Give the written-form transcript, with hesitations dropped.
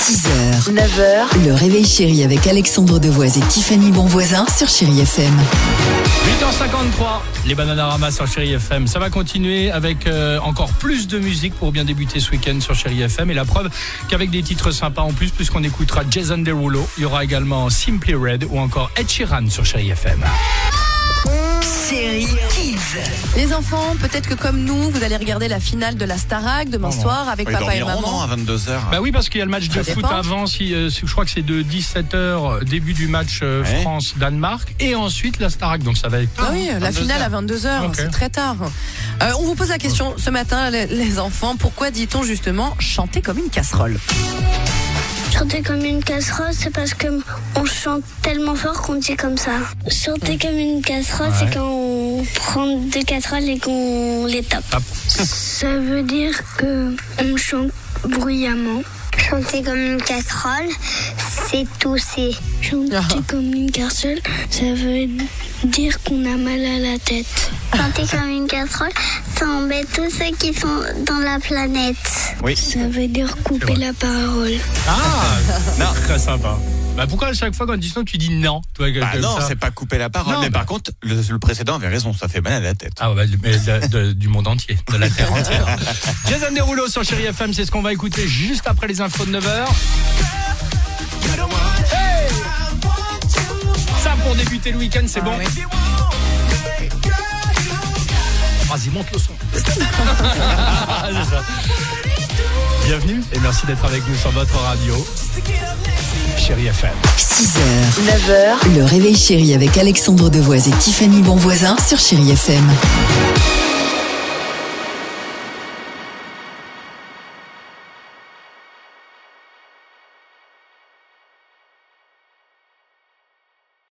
6h, 9h, le réveil chéri avec Alexandre Devoise et Tiffany Bonvoisin sur Chéri FM. 8h53, les Bananarama sur Chéri FM. Ça va continuer avec encore plus de musique pour bien débuter ce week-end sur Chéri FM. Et la preuve qu'avec des titres sympas en plus, puisqu'on écoutera Jason Derulo, il y aura également Simply Red ou encore Ed Sheeran sur Chéri FM. Chéri Kids. Les enfants, peut-être que comme nous, vous allez regarder la finale de la Starac demain soir avec papa et maman. Non, à 22h. Bah oui, parce qu'il y a le match de foot avant. Je crois que c'est de 17h, début du match France-Danemark. Et ensuite la Starac. Donc ça va être. Ah oui, la finale à 22h, okay. C'est très tard. On vous pose la question ce matin, les enfants, pourquoi dit-on justement chanter comme une casserole ? Chanter comme une casserole, c'est parce qu'on chante tellement fort qu'on dit comme ça. Chanter comme une casserole, c'est quand on prend deux casseroles et qu'on les tape. Ça veut dire qu'on chante bruyamment. Chanter comme une casserole, c'est tousser. Chanter comme une casserole, ça veut dire qu'on a mal à la tête. Chanter comme une casserole, ça embête tous ceux qui sont dans la planète. Oui. Ça veut dire couper la parole. Ah, très sympa. Bah pourquoi à chaque fois quand tu dis non, tu dis non, toi, non, ça. C'est pas couper la parole. Non, mais par contre, le précédent avait raison, ça fait mal à la tête. Ah ouais, mais du monde entier, de la terre entière. Jason Derulo sur Chéri FM, c'est ce qu'on va écouter juste après les infos de 9h. Hey, ça pour débuter le week-end, c'est bon. Oui. Vas-y, monte le son. C'est ça. Bienvenue et merci d'être avec nous sur votre radio. Chéri FM. 6h, 9h, le réveil chéri avec Alexandre Devoise et Tiffany Bonvoisin sur Chéri FM.